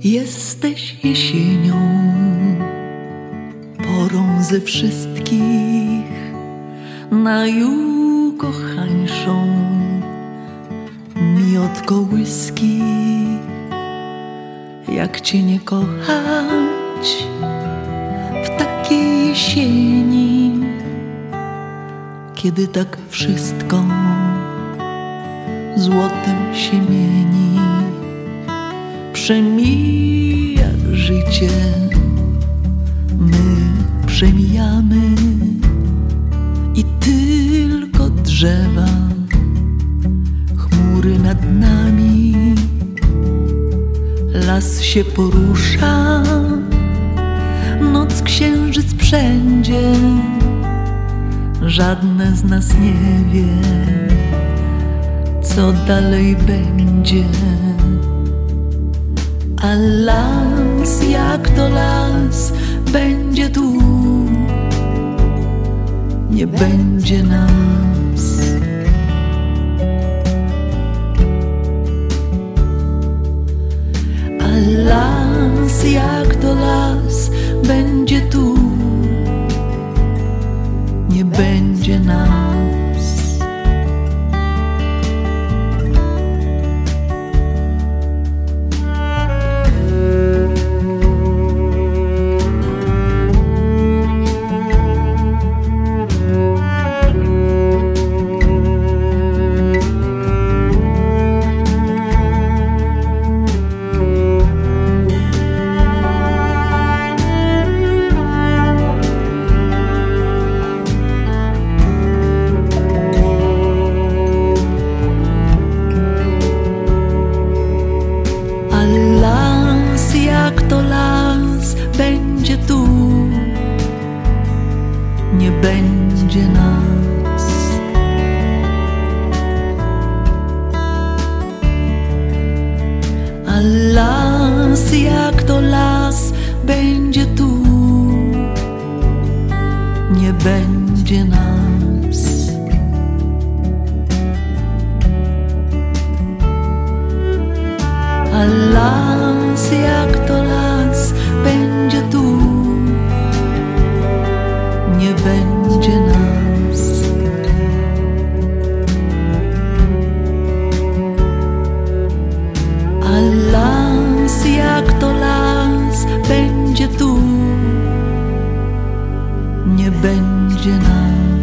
Jesteś jesienią, porą ze wszystkich najukochańszą mi od kołyski. Jak cię nie kochać w takiej jesieni, kiedy tak wszystko złotem się mieni. Przemija życie, my przemijamy i tylko drzewa, chmury nad nami. Las się porusza, noc księżyc wszędzie, żadne z nas nie wie, co dalej będzie. A las, jak to las, będzie tu, nie będzie nas. A las, jak to las, będzie tu, nie będzie nas. Jak to las, będzie tu, nie będzie nas. A las, jak to las, będzie tu, nie będzie nas. A las, jak to las, będzie tu, nie będzie nas. A las, jak to las, będzie tu, nie będzie nas.